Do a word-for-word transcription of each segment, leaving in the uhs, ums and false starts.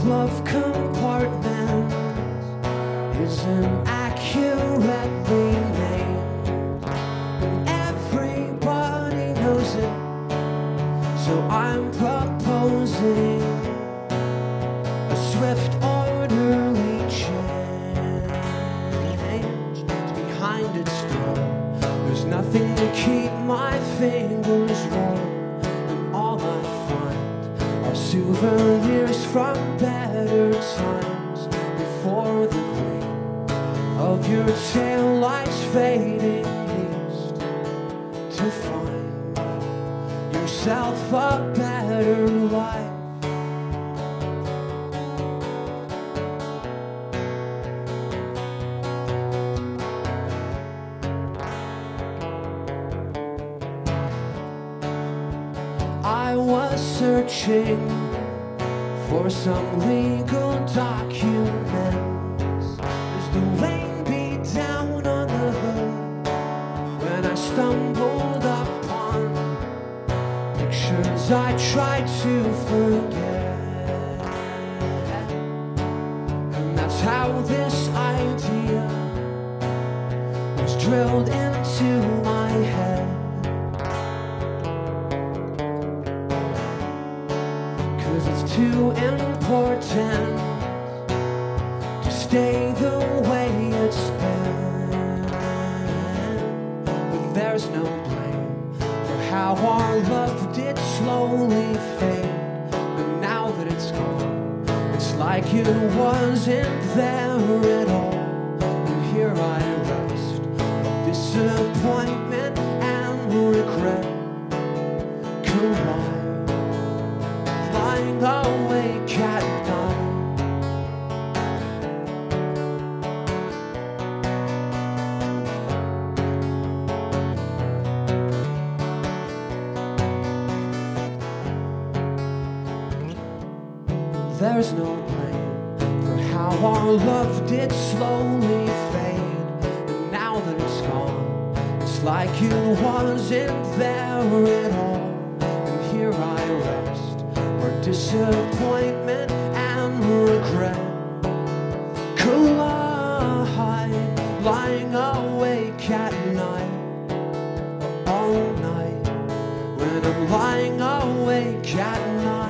glove compartment isn't accurately named, and everybody knows it, so I'm proposing a swift, orderly change. It's behind its door. There's nothing to keep my fingers warm, and all I find are souvenirs from better times before the gleam of your taillights fading east, to find yourself a better life. I was searching for some legal documents as the rain beat down on the hood, when I stumbled upon pictures I tried to forget. And that's how this idea was drilled into my head. It's too important to stay the way it's been, but there's no blame for how our love did slowly fade. But now that it's gone, it's like it wasn't there at all. And here I rest, disappointment and regret collide, lying awake at night. There's no blame for how our love did slowly fade, and now that it's gone, it's like it wasn't there at all. And here I rest, where disappointment and regret collide, lying awake at night, all night, when I'm lying awake at night.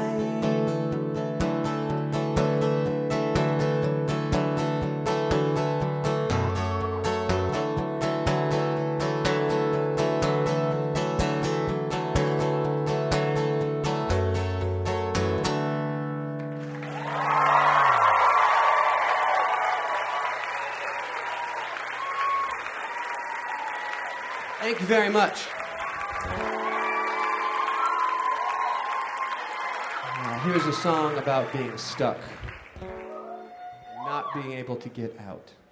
Thank you very much. Uh, here's a song about being stuck and not being able to get out.